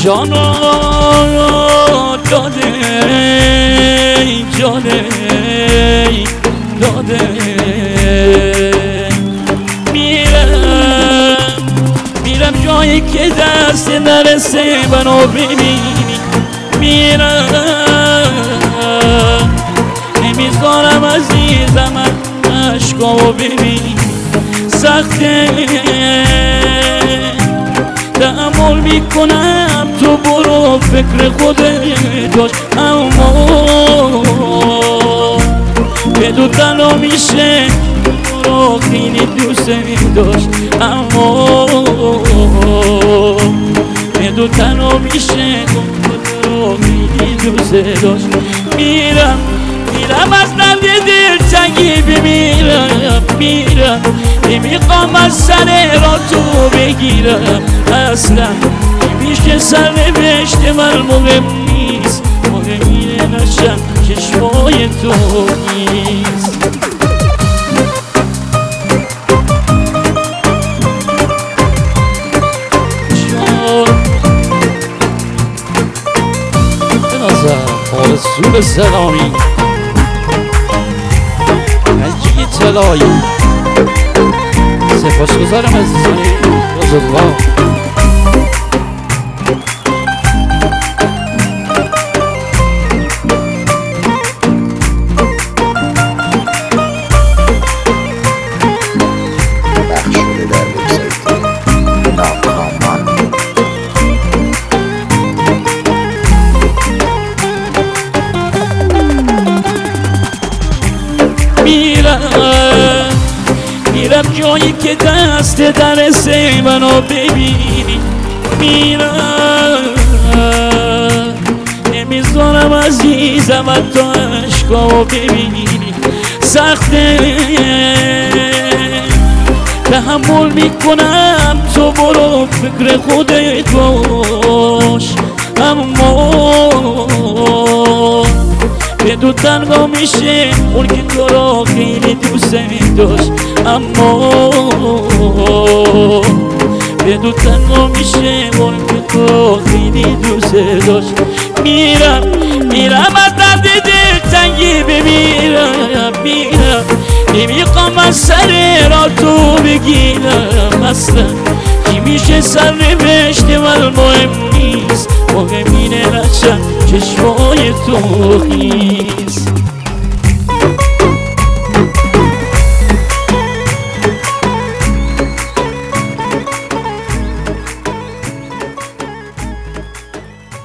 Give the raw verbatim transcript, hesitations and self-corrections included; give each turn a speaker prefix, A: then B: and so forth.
A: جانا داده جانه داده میرم میرم جایی که دست نرسه منو ببینی میرم نمیذارم عزیزم عشقامو ببینی سخته تحمل میکنم تو برو فکر خودت باش اما بدو تنها میشه برو خیلی دوست داشت اما بدو تنها میشه برو خیلی دوست داشت میرم میرم از درد دلتنگی بمیرم میرم نمیخوام از سر را تو بگیرم اصلا میشه سر نوشت من مهم نیست مهم اینه نشم چشمای تو نیست جان بنازم آرزو به سلامی نجی طلایی سپاسگزارم عزیزانی بزرگوار میرم میرم جایی که دست درسه منو ببینی میرم نمیذارم عزیزم حتی عشقامو ببینی سخته تحمل میکنم تو برو فکر خودت باش اما به دو تنها میشه اون که تو را خیلی دوست داشت اما به دو تنها میشه اون که تو خیلی دوست داشت میرم میرم از درد دلتنگی بمیرم میرم نمیخوام از سر را تو بگیرم اصلا چی میشه سر نوشت من مهم نیست مهم اینه نشم چشمای تو خیز